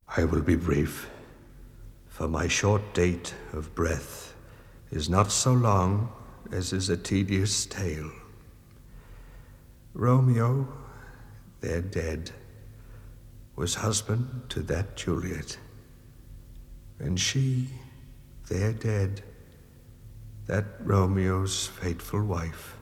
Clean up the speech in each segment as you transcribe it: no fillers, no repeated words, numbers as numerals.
I will be brief, for my short date of breath is not so long as is a tedious tale. Romeo, their dead, was husband to that Juliet, and she, their dead, that Romeo's fateful wife.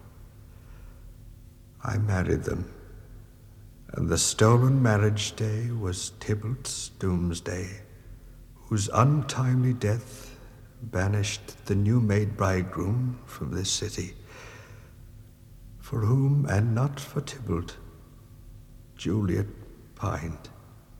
I married them, and the stolen marriage day was Tybalt's doomsday, whose untimely death banished the new-made bridegroom from this city, for whom, and not for Tybalt, Juliet pined.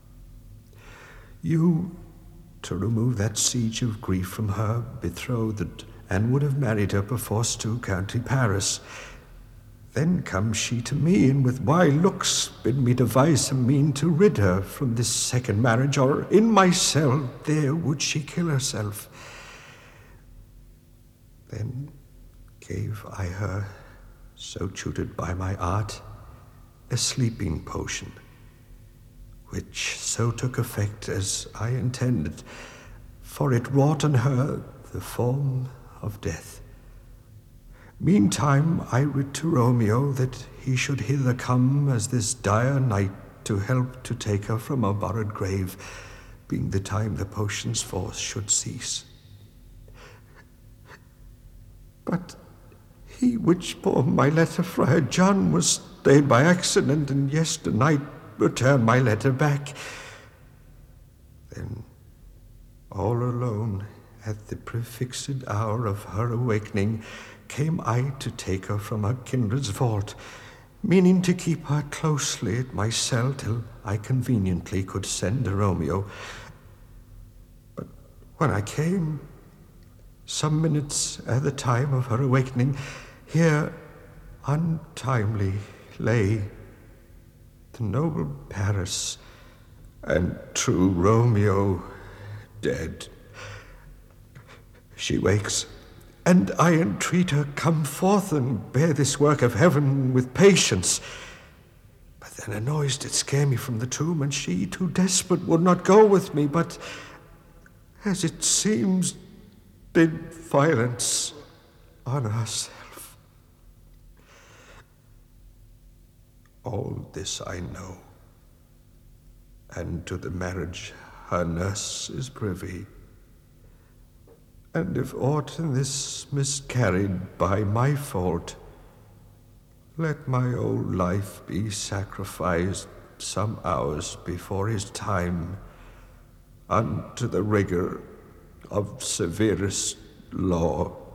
You, to remove that siege of grief from her, betrothed, and would have married her perforce to county Paris. Then comes she to me, and with wily looks bid me devise a mean to rid her from this second marriage, or in my cell there would she kill herself. Then gave I her, so tutored by my art, a sleeping potion, which so took effect as I intended, for it wrought on her the form of death. Meantime I writ to Romeo that he should hither come as this dire night to help to take her from her borrowed grave, being the time the potion's force should cease. But he which bore my letter, Friar John, was stayed by accident, and yesternight returned my letter back. Then, all alone, at the prefixed hour of her awakening, came I to take her from her kindred's vault, meaning to keep her closely at my cell till I conveniently could send to Romeo. But when I came, some minutes at the time of her awakening, here untimely lay the noble Paris and true Romeo dead. She wakes, and I entreat her come forth and bear this work of heaven with patience. But then a noise did scare me from the tomb, and she, too desperate, would not go with me, but, as it seems, did violence on herself. All this I know, and to the marriage her nurse is privy. And if aught in this miscarried by my fault, let my old life be sacrificed some hours before his time unto the rigor of severest law.